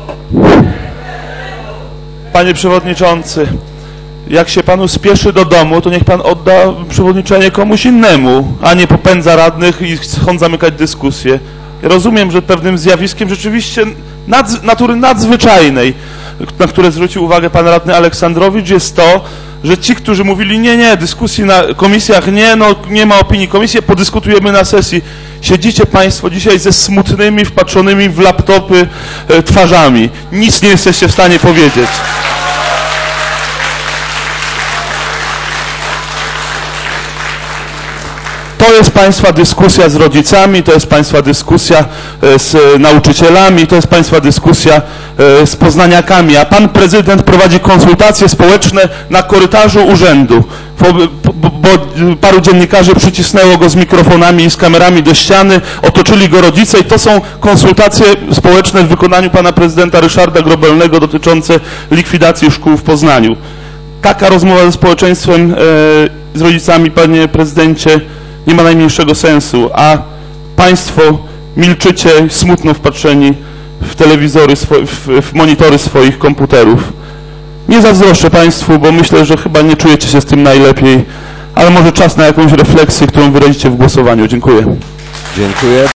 Panie Przewodniczący, jak się Panu spieszy do domu, to niech Pan odda przewodniczenie komuś innemu, a nie popędza radnych i chcą zamykać dyskusję. Ja rozumiem, że pewnym zjawiskiem rzeczywiście natury nadzwyczajnej, na które zwrócił uwagę Pan Radny Aleksandrowicz, jest to, że ci, którzy mówili nie, dyskusji na komisjach nie ma opinii komisji, podyskutujemy na sesji. Siedzicie Państwo dzisiaj ze smutnymi, wpatrzonymi w laptopy twarzami. Nic nie jesteście w stanie powiedzieć. To jest Państwa dyskusja z rodzicami, to jest Państwa dyskusja z nauczycielami, to jest Państwa dyskusja z poznaniakami, a Pan Prezydent prowadzi konsultacje społeczne na korytarzu urzędu, bo paru dziennikarzy przycisnęło go z mikrofonami i z kamerami do ściany, otoczyli go rodzice i to są konsultacje społeczne w wykonaniu Pana Prezydenta Ryszarda Grobelnego dotyczące likwidacji szkół w Poznaniu. Taka rozmowa ze społeczeństwem, z rodzicami, Panie Prezydencie, nie ma najmniejszego sensu, a Państwo milczycie, smutno wpatrzeni w telewizory, w monitory swoich komputerów. Nie zazdroszczę Państwu, bo myślę, że chyba nie czujecie się z tym najlepiej, ale może czas na jakąś refleksję, którą wyrazicie w głosowaniu. Dziękuję. Dziękuję.